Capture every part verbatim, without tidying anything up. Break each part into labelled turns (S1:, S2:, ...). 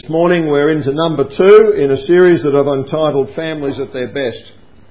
S1: This morning we're into number two in a series that I've entitled Families at Their Best.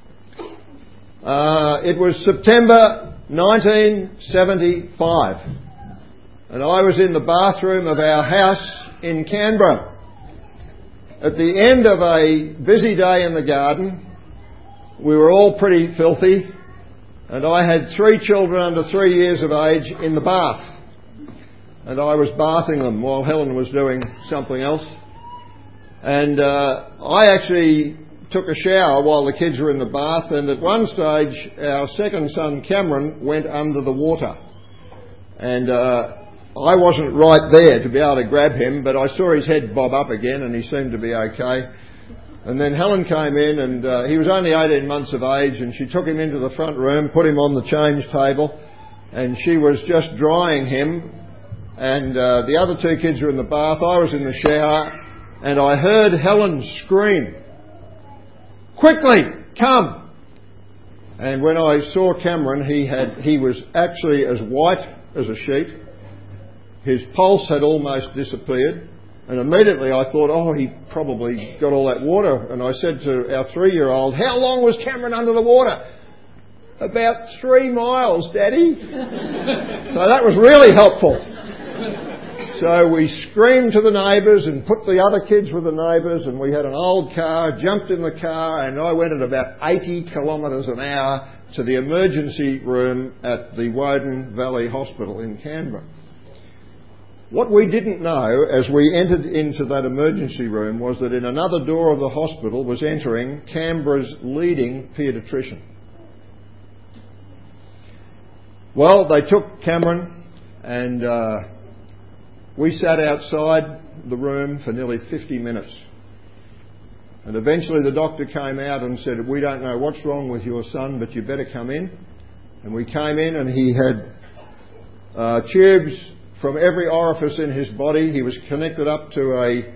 S1: Uh, it was September nineteen seventy-five and I was in the bathroom of our house in Canberra. At the end of a busy day in the garden, we were all pretty filthy and I had three children under three years of age in the bath. And I was bathing them while Helen was doing something else. And uh, I actually took a shower while the kids were in the bath, and at one stage our second son Cameron went under the water. And uh, I wasn't right there to be able to grab him, but I saw his head bob up again and he seemed to be okay. And then Helen came in, and uh, he was only eighteen months of age, and she took him into the front room, put him on the change table, and she was just drying him. And uh, the other two kids were in the bath. I was in the shower, and I heard Helen scream, "Quickly, come!" And when I saw Cameron, he had he was actually as white as a sheet. His pulse had almost disappeared, and immediately I thought, oh, he probably got all that water. And I said to our three-year-old, "How long was Cameron under the water?" "About three miles, Daddy." So that was really helpful. So we screamed to the neighbours and put the other kids with the neighbours, and we had an old car, jumped in the car, and I went at about eighty kilometres an hour to the emergency room at the Woden Valley Hospital in Canberra. What we didn't know as we entered into that emergency room was that in another door of the hospital was entering Canberra's leading paediatrician. Well, they took Cameron, and uh, we sat outside the room for nearly fifty minutes. And eventually the doctor came out and said, "We don't know what's wrong with your son, but you better come in." And we came in, and he had uh, tubes from every orifice in his body. He was connected up to a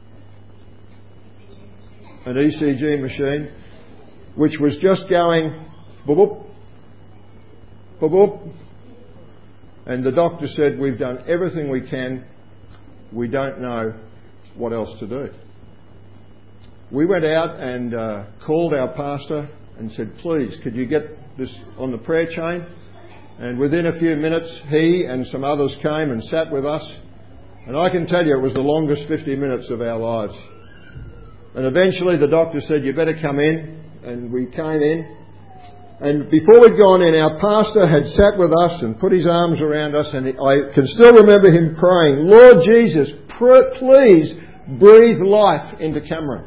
S1: an E C G machine, which was just going boop, boop, boop, boop. And the doctor said, "We've done everything we can. We don't know what else to do." We went out and uh, called our pastor and said, "Please, could you get this on the prayer chain?" And within a few minutes, he and some others came and sat with us. And I can tell you, it was the longest fifty minutes of our lives. And eventually the doctor said, "You better come in." And we came in. And before we'd gone in, our pastor had sat with us and put his arms around us, and I can still remember him praying, "Lord Jesus, pr- please breathe life into Cameron."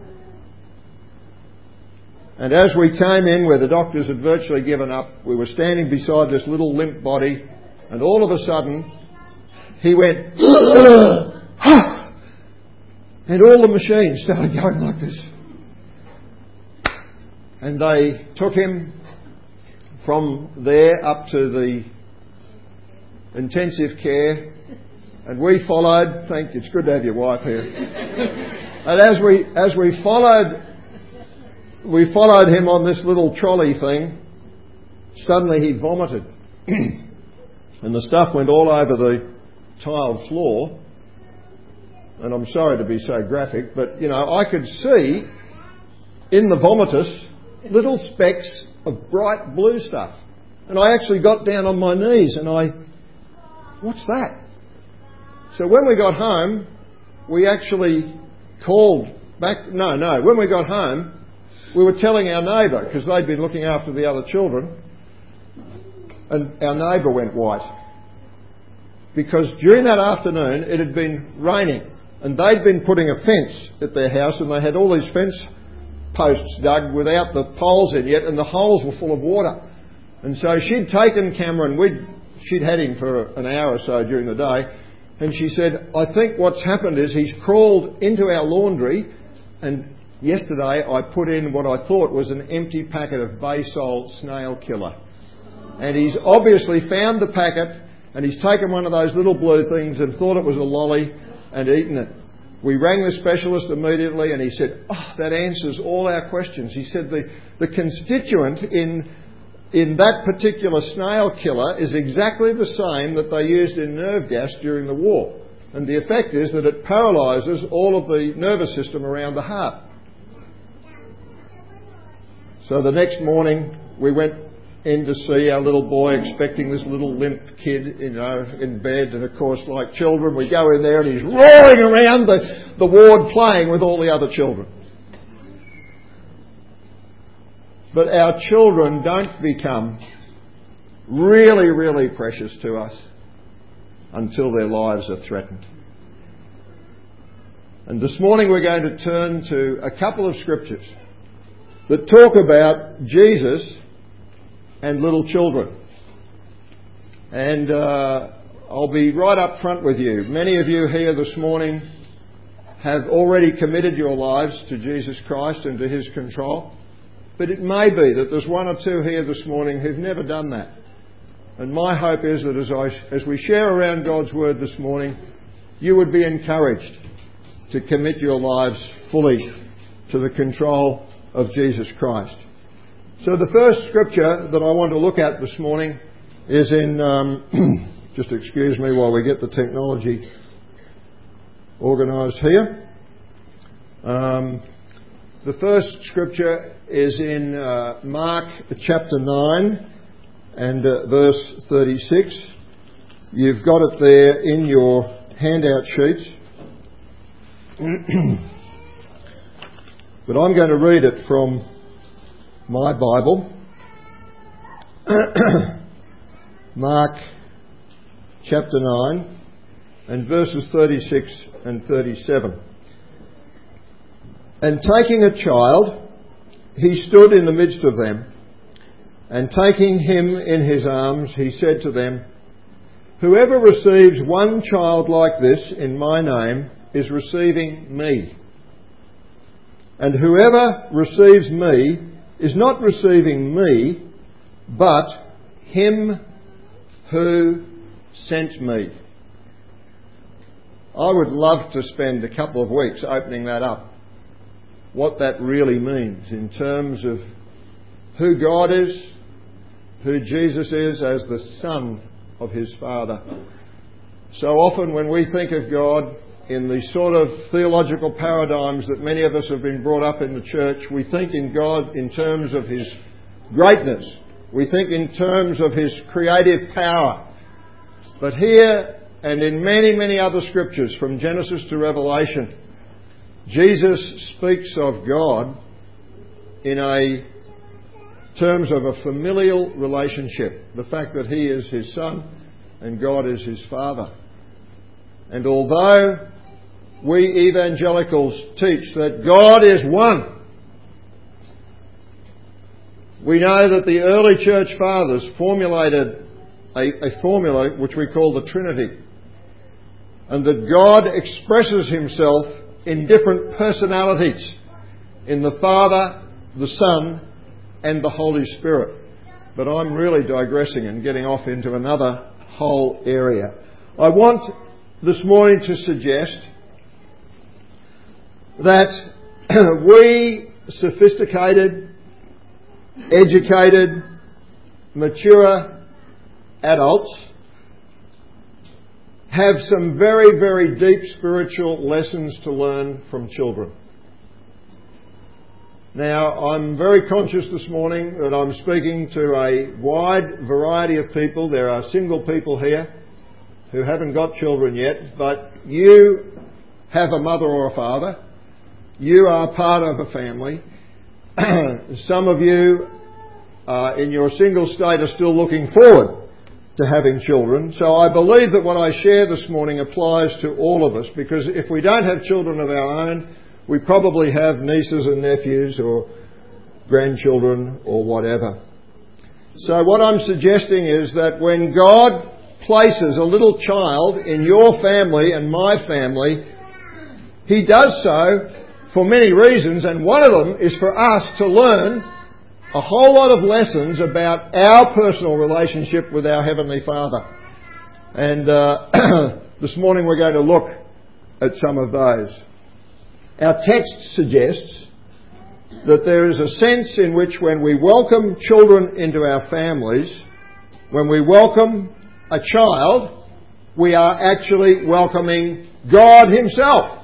S1: And as we came in, where the doctors had virtually given up, we were standing beside this little limp body, and all of a sudden, he went, and all the machines started going like this. And they took him from there up to the intensive care, and we followed. Thank you. It's good to have your wife here. And as we as we followed, we followed him on this little trolley thing. Suddenly he vomited, and the stuff went all over the tiled floor. And I'm sorry to be so graphic, but you know, I could see in the vomitus little specks of bright blue stuff. And I actually got down on my knees and I, what's that? So when we got home, we actually called back, no, no, when we got home, we were telling our neighbour, because they'd been looking after the other children, and our neighbour went white. Because during that afternoon, it had been raining, and they'd been putting a fence at their house, and they had all these fence posts dug without the poles in yet, and the holes were full of water. And so she'd taken Cameron, we'd, she'd had him for an hour or so during the day, and she said, "I think what's happened is he's crawled into our laundry, and yesterday I put in what I thought was an empty packet of Baysol snail killer. And he's obviously found the packet, and he's taken one of those little blue things and thought it was a lolly and eaten it." We rang the specialist immediately, and he said, "Oh, that answers all our questions." He said the, the constituent in, in that particular snail killer is exactly the same that they used in nerve gas during the war. And the effect is that it paralyses all of the nervous system around the heart. So the next morning we went in to see our little boy, expecting this little limp kid, you know, in bed. And of course, like children, we go in there and he's roaring around the, the ward playing with all the other children. But our children don't become really, really precious to us until their lives are threatened. And this morning we're going to turn to a couple of scriptures that talk about Jesus and little children. And uh, I'll be right up front with you. Many of you here this morning have already committed your lives to Jesus Christ and to His control. But it may be that there's one or two here this morning who've never done that. And my hope is that as, I, as we share around God's Word this morning, you would be encouraged to commit your lives fully to the control of Jesus Christ. So the first scripture that I want to look at this morning is in, um, just excuse me while we get the technology organised here. Um, the first scripture is in uh, Mark chapter nine and uh, verse thirty-six. You've got it there in your handout sheets. But I'm going to read it from my Bible. Mark chapter nine and verses thirty-six and thirty-seven. And taking a child, he stood in the midst of them, and taking him in his arms, he said to them, "Whoever receives one child like this in my name is receiving me. And whoever receives me is not receiving me, but him who sent me." I would love to spend a couple of weeks opening that up, what that really means in terms of who God is, who Jesus is as the Son of His Father. So often when we think of God in the sort of theological paradigms that many of us have been brought up in the church, we think in God in terms of His greatness. We think in terms of His creative power. But here, and in many, many other scriptures from Genesis to Revelation, Jesus speaks of God in a terms of a familial relationship. The fact that He is His Son and God is His Father. And although we evangelicals teach that God is one, we know that the early church fathers formulated a, a formula which we call the Trinity, and that God expresses Himself in different personalities in the Father, the Son and the Holy Spirit. But I'm really digressing and getting off into another whole area. I want this morning to suggest that we sophisticated, educated, mature adults have some very, very deep spiritual lessons to learn from children. Now, I'm very conscious this morning that I'm speaking to a wide variety of people. There are single people here who haven't got children yet, but you have a mother or a father. You are part of a family. Some of you uh, in your single state are still looking forward to having children. So I believe that what I share this morning applies to all of us, because if we don't have children of our own, we probably have nieces and nephews or grandchildren or whatever. So what I'm suggesting is that when God places a little child in your family and my family, He does so for many reasons, and one of them is for us to learn a whole lot of lessons about our personal relationship with our Heavenly Father. And uh, this morning we're going to look at some of those. Our text suggests that there is a sense in which when we welcome children into our families, when we welcome a child, we are actually welcoming God himself.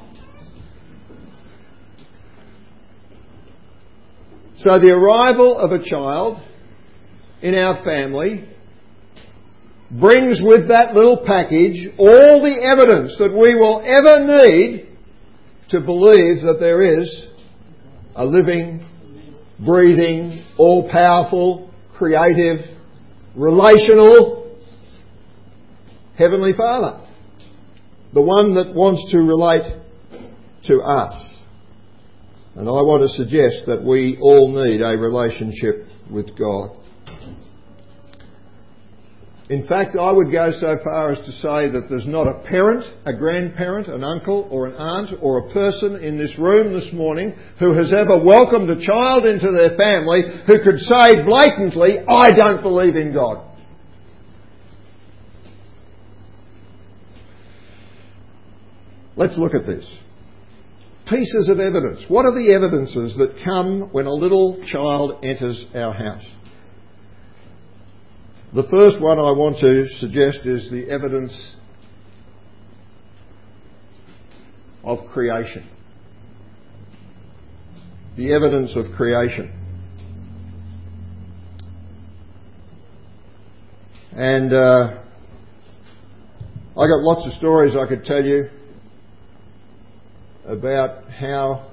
S1: So the arrival of a child in our family brings with that little package all the evidence that we will ever need to believe that there is a living, breathing, all-powerful, creative, relational Heavenly Father. The one that wants to relate to us. And I want to suggest that we all need a relationship with God. In fact, I would go so far as to say that there's not a parent, a grandparent, an uncle or an aunt or a person in this room this morning who has ever welcomed a child into their family who could say blatantly, I don't believe in God. Let's look at this. Pieces of evidence. What are the evidences that come when a little child enters our house? The first one I want to suggest is the evidence of creation. The evidence of creation. And uh, I got lots of stories I could tell you about how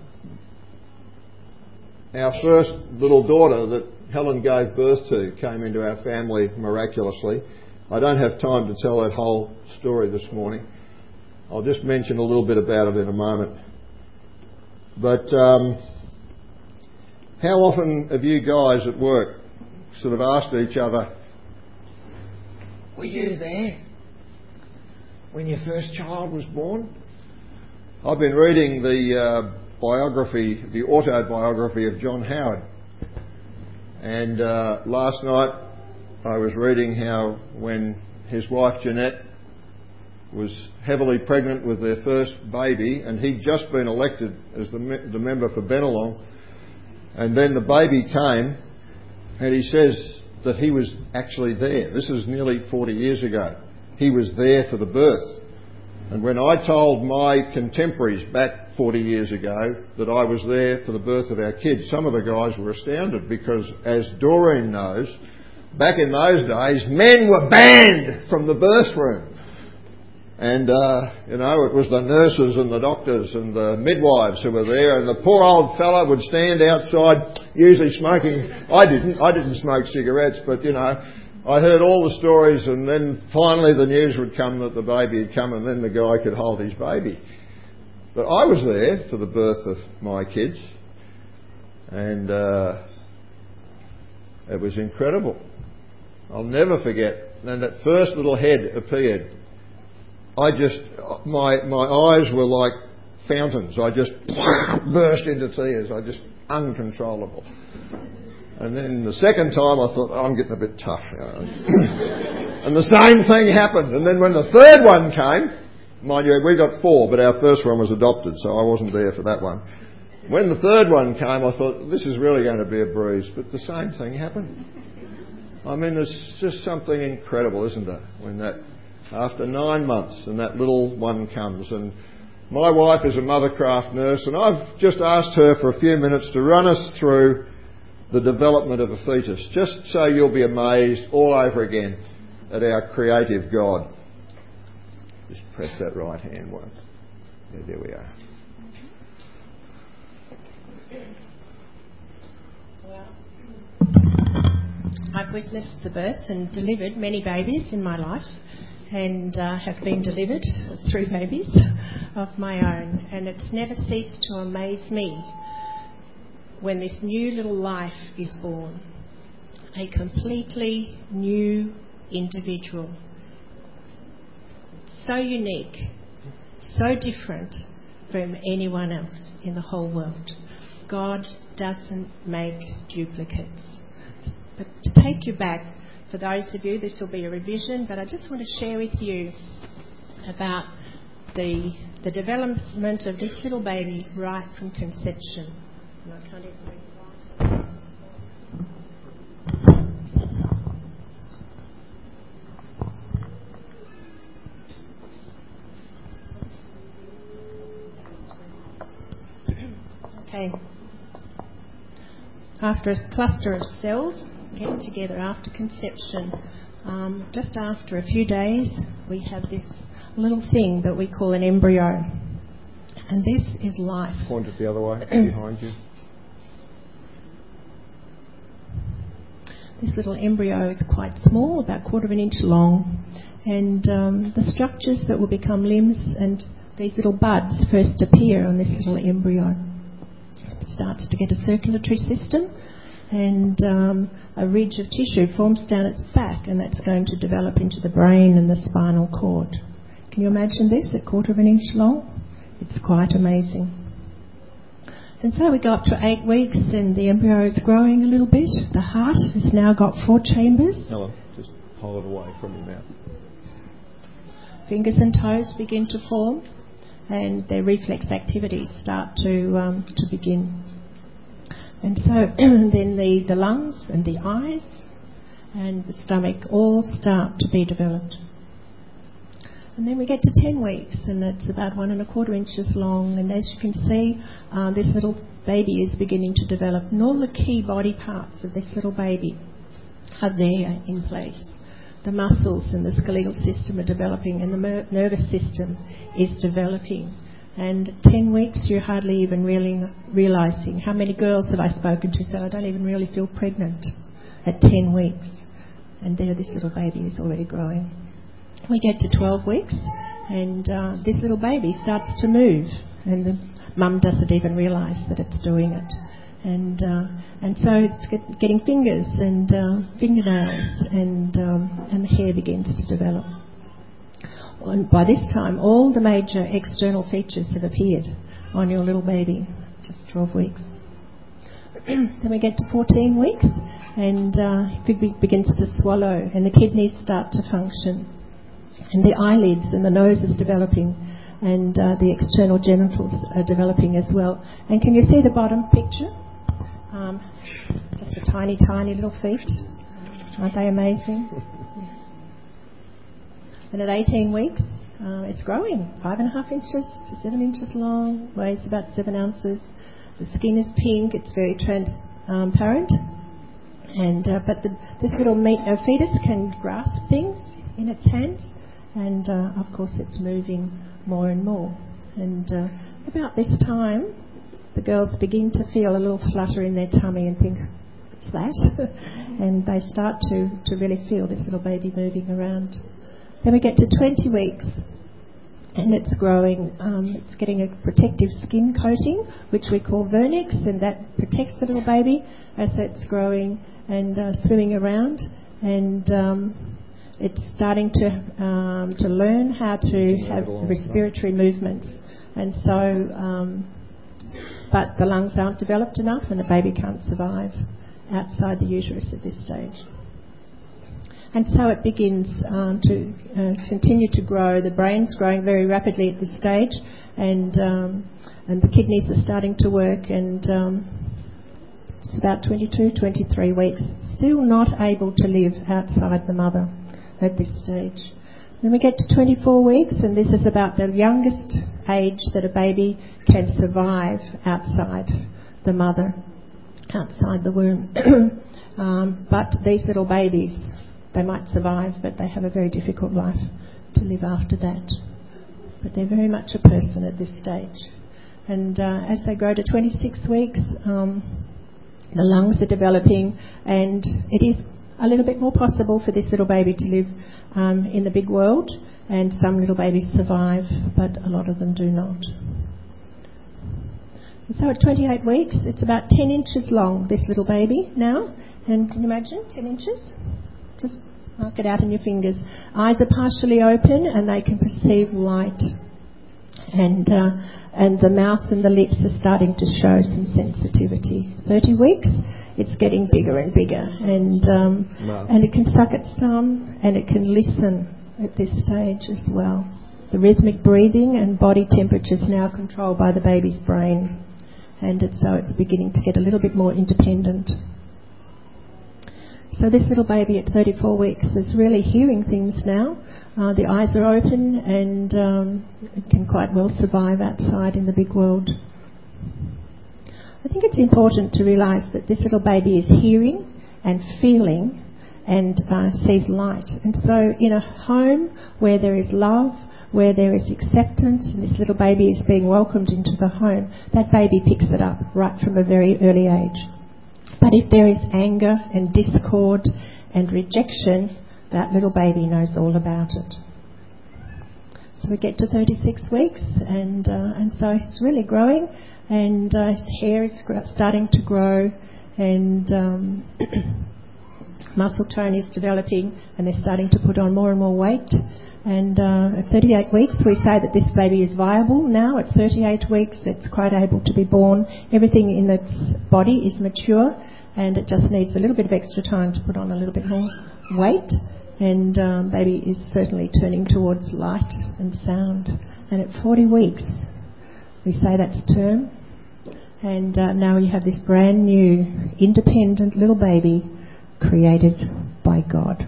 S1: our first little daughter that Helen gave birth to came into our family miraculously. I don't have time to tell that whole story this morning. I'll just mention a little bit about it in a moment. But um, how often have you guys at work sort of asked each other, were you there when your first child was born? I've been reading the uh, biography, the autobiography of John Howard. And uh, last night I was reading how when his wife Jeanette was heavily pregnant with their first baby, and he'd just been elected as the, me- the member for Bennelong, and then the baby came, and he says that he was actually there. This is nearly forty years ago. He was there for the birth. And when I told my contemporaries back forty years ago that I was there for the birth of our kids, some of the guys were astounded because, as Doreen knows, back in those days, men were banned from the birth room. And, uh, you know, it was the nurses and the doctors and the midwives who were there, and the poor old fella would stand outside, usually smoking. I didn't. I didn't smoke cigarettes, but, you know, I heard all the stories, and then finally the news would come that the baby had come, and then the guy could hold his baby. But I was there for the birth of my kids, and uh, it was incredible. I'll never forget. And that first little head appeared. I just, my my eyes were like fountains. I just burst into tears. I just uncontrollable. And then the second time I thought, oh, I'm getting a bit tough. You know. And the same thing happened. And then when the third one came, mind you, we got four, but our first one was adopted, so I wasn't there for that one. When the third one came, I thought, this is really going to be a breeze. But the same thing happened. I mean, there's just something incredible, isn't there? When that, after nine months, and that little one comes. And my wife is a mothercraft nurse, and I've just asked her for a few minutes to run us through the development of a fetus, just so you'll be amazed all over again at our creative God. Just press that right hand once. Yeah, there we are.
S2: Well, I've witnessed the birth and delivered many babies in my life, and uh, have been delivered three babies of my own, and it's never ceased to amaze me when this new little life is born, a completely new individual. So unique, so different from anyone else in the whole world. God doesn't make duplicates. But to take you back, for those of you, this will be a revision, but I just want to share with you about the, the development of this little baby right from conception. And I can't even read that. Okay. After a cluster of cells getting together after conception, um, just after a few days, we have this little thing that we call an embryo. And this is life.
S1: Point it the other way, behind you.
S2: This little embryo is quite small, about a quarter of an inch long, and um, the structures that will become limbs and these little buds first appear on this little embryo. It starts to get a circulatory system, and um, a ridge of tissue forms down its back, and that's going to develop into the brain and the spinal cord. Can you imagine this, a quarter of an inch long? It's quite amazing. And so we go up to eight weeks and the embryo is growing a little bit. The heart has now got four chambers.
S1: Helen, just hold it away from your mouth.
S2: Fingers and toes begin to form and their reflex activities start to um, to begin. And so then the, the lungs and the eyes and the stomach all start to be developed. And then we get to ten weeks, and it's about one and a quarter inches long. And as you can see, uh, this little baby is beginning to develop. And all the key body parts of this little baby are there in place. The muscles and the skeletal system are developing, and the mer- nervous system is developing. And at ten weeks, you're hardly even really realising. How many girls have I spoken to said, I don't even really feel pregnant at ten weeks. And there this little baby is already growing. We get to twelve weeks and uh, this little baby starts to move, and the mum doesn't even realise that it's doing it. And uh, and so it's get, getting fingers and uh, fingernails, and um, and the hair begins to develop. And by this time, all the major external features have appeared on your little baby, just twelve weeks. Then we get to fourteen weeks, and uh, it begins to swallow, and the kidneys start to function. And the eyelids and the nose is developing, and uh, the external genitals are developing as well. And can you see the bottom picture? Um, just the tiny, tiny little feet. Aren't they amazing? And at eighteen weeks, uh, it's growing, five and a half inches to seven inches long, weighs about seven ounces. The skin is pink, it's very transparent. And uh, but the, this little meat, uh, fetus can grasp things in its hands. And, uh, of course, it's moving more and more. And uh, about this time, the girls begin to feel a little flutter in their tummy and think, what's that? And they start to, to really feel this little baby moving around. Then we get to twenty weeks, and it's growing. Um, it's getting a protective skin coating, which we call vernix, and that protects the little baby as it's growing and uh, swimming around. And Um, It's starting to um, to learn how to have respiratory movements, and so, um, but the lungs aren't developed enough, and the baby can't survive outside the uterus at this stage. And so it begins um, to uh, continue to grow. The brain's growing very rapidly at this stage, and um, and the kidneys are starting to work, and um, it's about twenty-two, twenty-three weeks. Still not able to live outside the mother at this stage. Then we get to twenty-four weeks, and this is about the youngest age that a baby can survive outside the mother, outside the womb. um, but these little babies, they might survive, but they have a very difficult life to live after that. But they're very much a person at this stage. And uh, as they grow to twenty-six weeks, um, the lungs are developing, and it is a little bit more possible for this little baby to live um, in the big world, and some little babies survive, but a lot of them do not. And so at twenty-eight weeks, it's about ten inches long, this little baby now. And can you imagine, ten inches? Just mark it out in your fingers. Eyes are partially open and they can perceive light. And uh, and the mouth and the lips are starting to show some sensitivity. thirty weeks, it's getting bigger and bigger, and um,
S1: no.
S2: and it can suck its thumb, and it can listen at this stage as well. The rhythmic breathing and body temperature is now controlled by the baby's brain, and it's, so it's beginning to get a little bit more independent. So this little baby at thirty-four weeks is really hearing things now. Uh, the eyes are open, and um, it can quite well survive outside in the big world. I think it's important to realise that this little baby is hearing and feeling and uh, sees light. And so in a home where there is love, where there is acceptance, and this little baby is being welcomed into the home, that baby picks it up right from a very early age. But if there is anger and discord and rejection, that little baby knows all about it. So we get to thirty-six weeks, and uh, and so it's really growing, and uh, his hair is starting to grow, and um, muscle tone is developing, and they're starting to put on more and more weight. And uh, at thirty-eight weeks, we say that this baby is viable now. At thirty-eight weeks, it's quite able to be born. Everything in its body is mature, and it just needs a little bit of extra time to put on a little bit more weight. And um, baby is certainly turning towards light and sound. And at forty weeks, we say that's term. And uh, now you have this brand new, independent little baby created by God.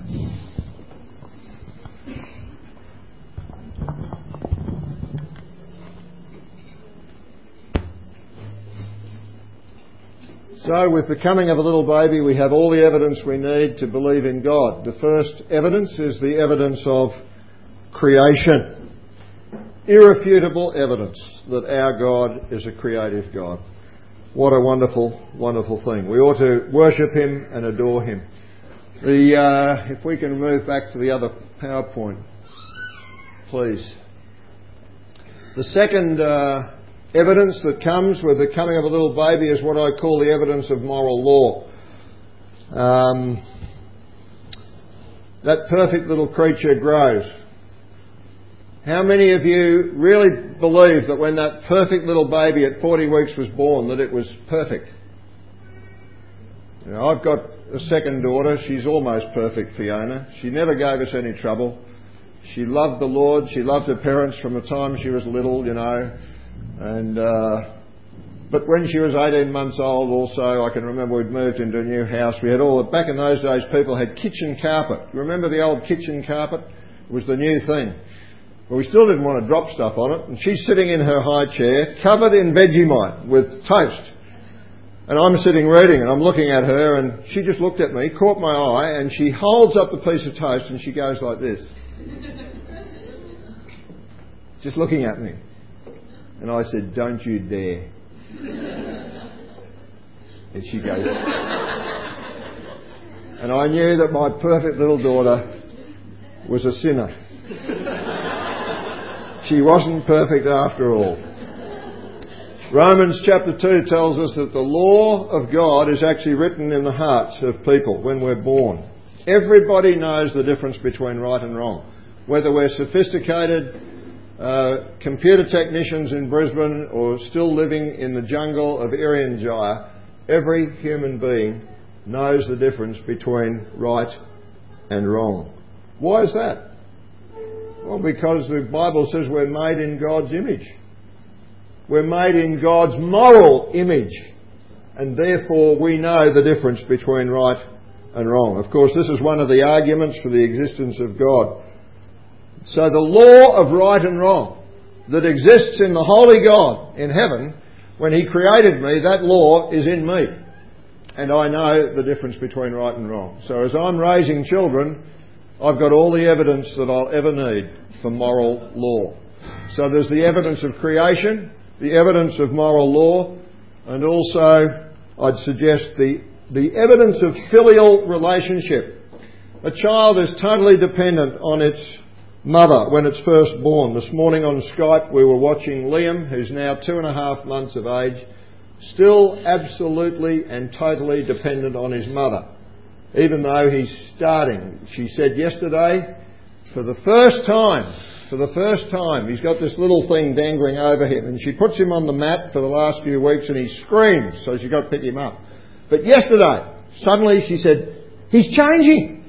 S1: So with the coming of a little baby, we have all the evidence we need to believe in God. The first evidence is the evidence of creation. Irrefutable evidence that our God is a creative God. What a wonderful, wonderful thing. We ought to worship Him and adore Him. The uh, if we can move back to the other PowerPoint, please. The second uh, evidence that comes with the coming of a little baby is what I call the evidence of moral law. Um, that perfect little creature grows. How many of you really believe that when that perfect little baby at forty weeks was born, that it was perfect? You know, I've got a second daughter. She's almost perfect, Fiona. She never gave us any trouble. She loved the Lord. She loved her parents from the time she was little, you know. And uh, but when she was eighteen months old, also, I can remember we'd moved into a new house. We had all back in those days, people had kitchen carpet. You remember the old kitchen carpet? It was the new thing. Well, we still didn't want to drop stuff on it. And she's sitting in her high chair, covered in Vegemite with toast. And I'm sitting reading, and I'm looking at her, and she just looked at me, caught my eye, and she holds up the piece of toast, and she goes like this, just looking at me. And I said, "Don't you dare." And she goes. And I knew that my perfect little daughter was a sinner. She wasn't perfect after all. Romans chapter two tells us that the law of God is actually written in the hearts of people when we're born. Everybody knows the difference between right and wrong. Whether we're sophisticated Uh, computer technicians in Brisbane or still living in the jungle of Irian every human being knows the difference between right and wrong. Why is that? Well, because the Bible says we're made in God's image. We're made in God's moral image, and therefore we know the difference between right and wrong. Of course, this is one of the arguments for the existence of God. So the law of right and wrong that exists in the holy God in heaven, when He created me, that law is in me. And I know the difference between right and wrong. So as I'm raising children, I've got all the evidence that I'll ever need for moral law. So there's the evidence of creation, the evidence of moral law, and also I'd suggest the, the evidence of filial relationship. A child is totally dependent on its mother when it's first born. This morning on Skype we were watching Liam, who's now two and a half months of age, still absolutely and totally dependent on his mother, even though he's starting. She said yesterday, for the first time, for the first time, he's got this little thing dangling over him, and she puts him on the mat for the last few weeks and he screams, so she's got to pick him up. But yesterday, suddenly she said, "He's changing."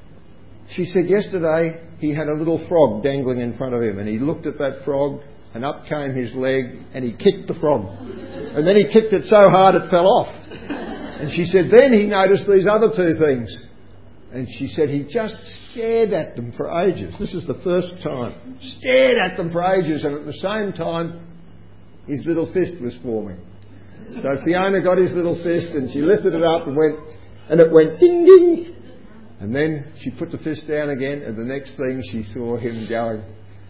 S1: She said yesterday he had a little frog dangling in front of him, and he looked at that frog, and up came his leg, and he kicked the frog. And then he kicked it so hard it fell off. And she said then he noticed these other two things. And she said he just stared at them for ages. This is the first time. Stared at them for ages, and at the same time his little fist was forming. So Fiona got his little fist and she lifted it up and went, and it went ding ding. And then she put the fist down again, and the next thing she saw him going,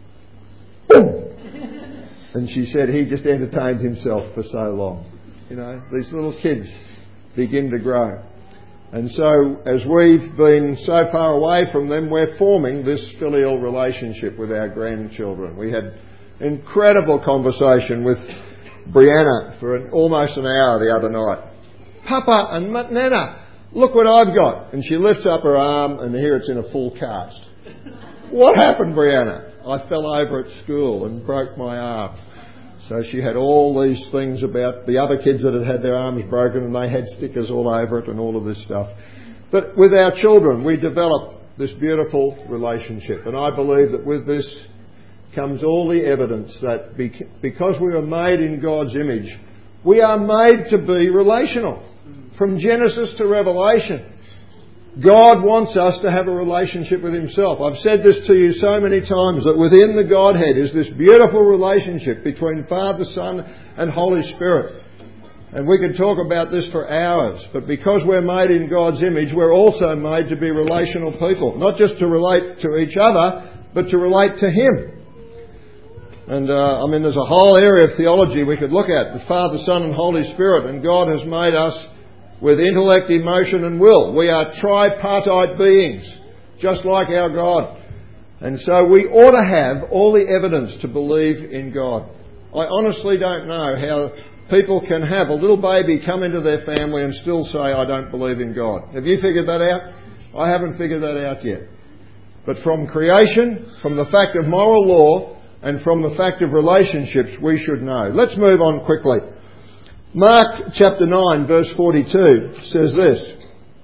S1: boom! And she said he just entertained himself for so long. You know, these little kids begin to grow. And so, as we've been so far away from them, we're forming this filial relationship with our grandchildren. We had incredible conversation with Brianna for an, almost an hour the other night. Papa and Nana, look what I've got. And she lifts up her arm and here it's in a full cast. What happened, Brianna? I fell over at school and broke my arm. So she had all these things about the other kids that had had their arms broken and they had stickers all over it and all of this stuff. But with our children, we develop this beautiful relationship. And I believe that with this comes all the evidence that because we are made in God's image, we are made to be relational. From Genesis to Revelation, God wants us to have a relationship with Himself. I've said this to you so many times that within the Godhead is this beautiful relationship between Father, Son and Holy Spirit. And we could talk about this for hours, but because we're made in God's image, we're also made to be relational people. Not just to relate to each other, but to relate to Him. And uh, I mean, there's a whole area of theology we could look at, the Father, Son and Holy Spirit, and God has made us with intellect, emotion and will. We are tripartite beings, just like our God. And so we ought to have all the evidence to believe in God. I honestly don't know how people can have a little baby come into their family and still say, I don't believe in God. Have you figured that out? I haven't figured that out yet. But from creation, from the fact of moral law, and from the fact of relationships, we should know. Let's move on quickly. Mark chapter nine verse forty-two says this.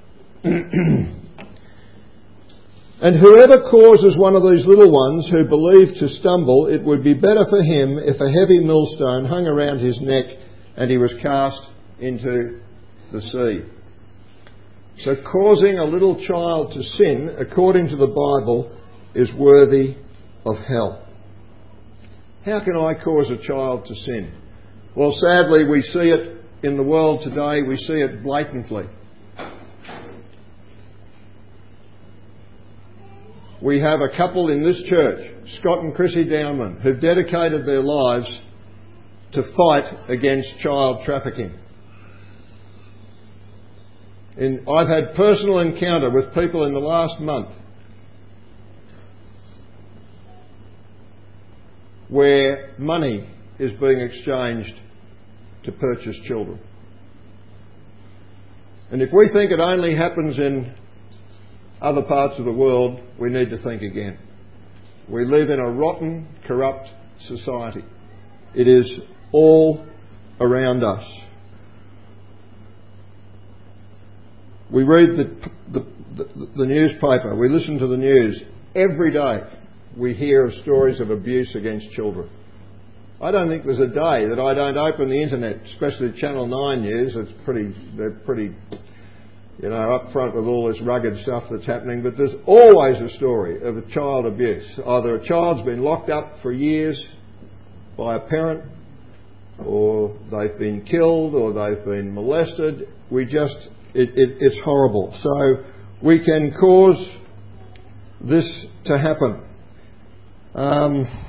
S1: And whoever causes one of these little ones who believe to stumble, it would be better for him if a heavy millstone hung around his neck and he was cast into the sea. So causing a little child to sin, according to the Bible, is worthy of hell. How can I cause a child to sin? Well, sadly, we see it in the world today. We see it blatantly. We have a couple in this church, Scott and Chrissy Downman, who've dedicated their lives to fight against child trafficking. And I've had personal encounter with people in the last month where money is being exchanged to purchase children. And if we think it only happens in other parts of the world, we need to think again. We live in a rotten, corrupt society. It is all around us. We read the, the, the, the newspaper, we listen to the news. Every day we hear of stories of abuse against children. I don't think there's a day that I don't open the internet, especially Channel nine News. It's pretty, they're pretty, you know, up front with all this rugged stuff that's happening. But there's always a story of a child abuse. Either a child's been locked up for years by a parent, or they've been killed, or they've been molested. We just, it, it, it's horrible. So we can cause this to happen. Um,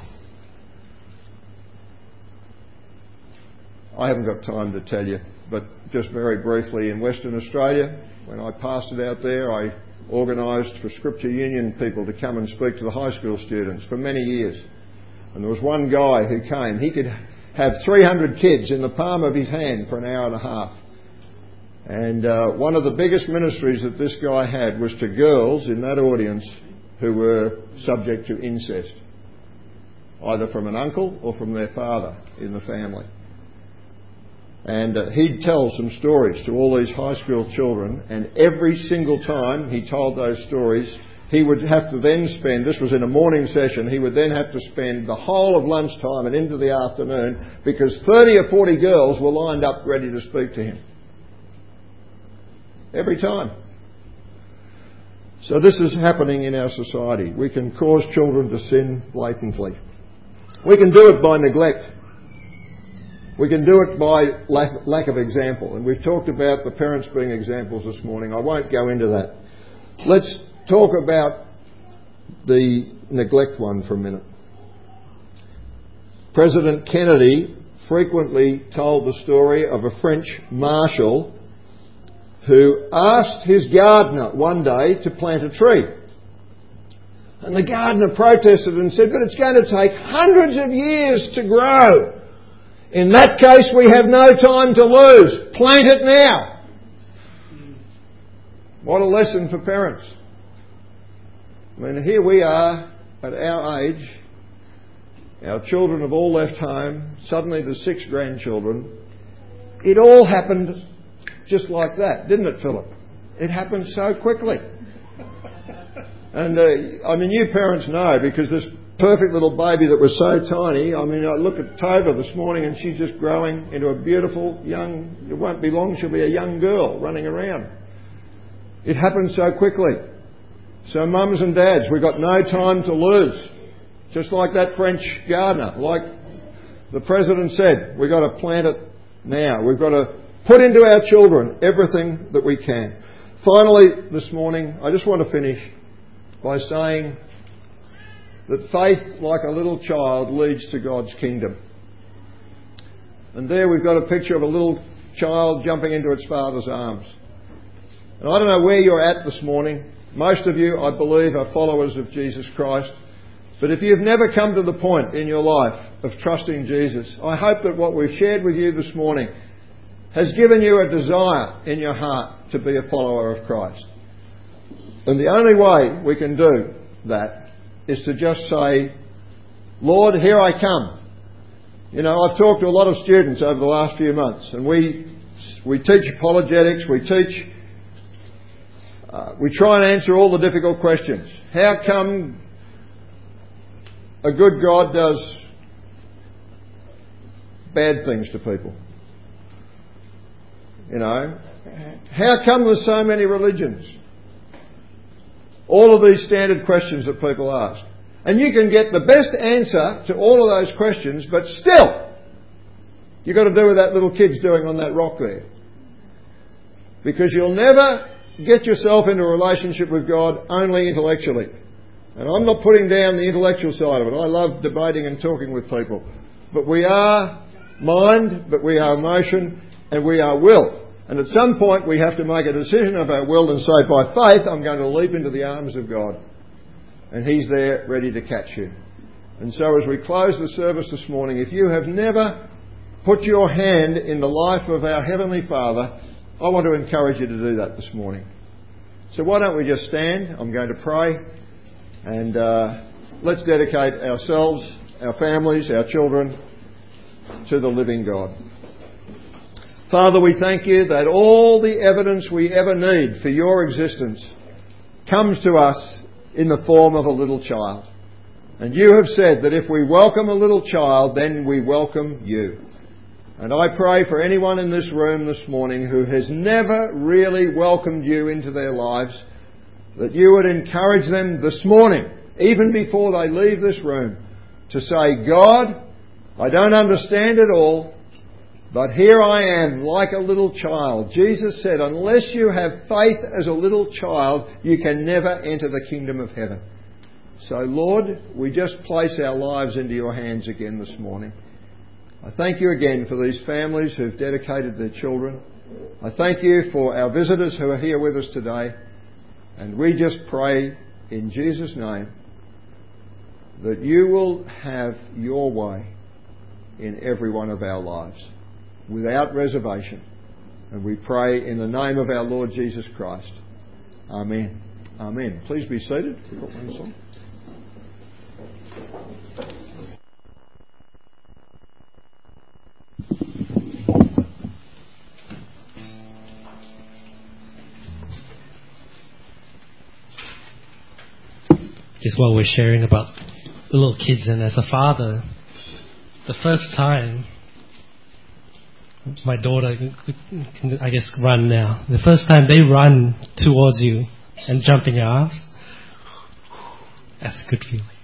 S1: I haven't got time to tell you, but just very briefly, in Western Australia, when I pastored out there, I organised for Scripture Union people to come and speak to the high school students for many years. And there was one guy who came. He could have three hundred kids in the palm of his hand for an hour and a half. And uh, one of the biggest ministries that this guy had was to girls in that audience who were subject to incest, either from an uncle or from their father in the family. And uh, he'd tell some stories to all these high school children, and every single time he told those stories, he would have to then spend, this was in a morning session, he would then have to spend the whole of lunchtime and into the afternoon, because thirty or forty girls were lined up ready to speak to him. Every time. So this is happening in our society. We can cause children to sin blatantly. We can do it by neglect. We can do it by lack, lack of example. And we've talked about the parents being examples this morning. I won't go into that. Let's talk about the neglect one for a minute. President Kennedy frequently told the story of a French marshal who asked his gardener one day to plant a tree. And the gardener protested and said, but it's going to take hundreds of years to grow. In that case, we have no time to lose. Plant it now. What a lesson for parents. I mean, here we are at our age. Our children have all left home. Suddenly there's six grandchildren. It all happened just like that, didn't it, Philip? It happened so quickly. And, uh, I mean, you parents know, because this perfect little baby that was so tiny, I mean, I look at Tova this morning and she's just growing into a beautiful young, it won't be long, she'll be a young girl running around. It happened so quickly. So mums and dads, we've got no time to lose. Just like that French gardener, like the President said, we've got to plant it now. We've got to put into our children everything that we can. Finally, this morning, I just want to finish by saying that faith, like a little child, leads to God's kingdom. And there we've got a picture of a little child jumping into its father's arms. And I don't know where you're at this morning. Most of you, I believe, are followers of Jesus Christ. But if you've never come to the point in your life of trusting Jesus, I hope that what we've shared with you this morning has given you a desire in your heart to be a follower of Christ. And the only way we can do that is to just say, Lord, here I come. You know, I've talked to a lot of students over the last few months, and we we teach apologetics, we teach, uh, we try and answer all the difficult questions. How come a good God does bad things to people? You know, how come there's so many religions? All of these standard questions that people ask. And you can get the best answer to all of those questions, but still, you've got to do what that little kid's doing on that rock there. Because you'll never get yourself into a relationship with God only intellectually. And I'm not putting down the intellectual side of it. I love debating and talking with people. But we are mind, but we are emotion, and we are will. And at some point we have to make a decision of our will and say, by faith, I'm going to leap into the arms of God. And He's there ready to catch you. And so as we close the service this morning, if you have never put your hand in the life of our Heavenly Father, I want to encourage you to do that this morning. So why don't we just stand? I'm going to pray. And uh, let's dedicate ourselves, our families, our children to the living God. Father, we thank you that all the evidence we ever need for your existence comes to us in the form of a little child. And you have said that if we welcome a little child, then we welcome you. And I pray for anyone in this room this morning who has never really welcomed you into their lives, that you would encourage them this morning, even before they leave this room, to say, God, I don't understand it all, but here I am, like a little child. Jesus said, unless you have faith as a little child, you can never enter the kingdom of heaven. So, Lord, we just place our lives into your hands again this morning. I thank you again for these families who've dedicated their children. I thank you for our visitors who are here with us today. And we just pray in Jesus' name that you will have your way in every one of our lives, without reservation. And we pray in the name of our Lord Jesus Christ. Amen. Amen. Please be seated. We've got one song.
S3: Just while we're sharing about the little kids, and as a father, the first time my daughter can, I guess, run now. The first time they run towards you and jump in your arms, that's a good feeling.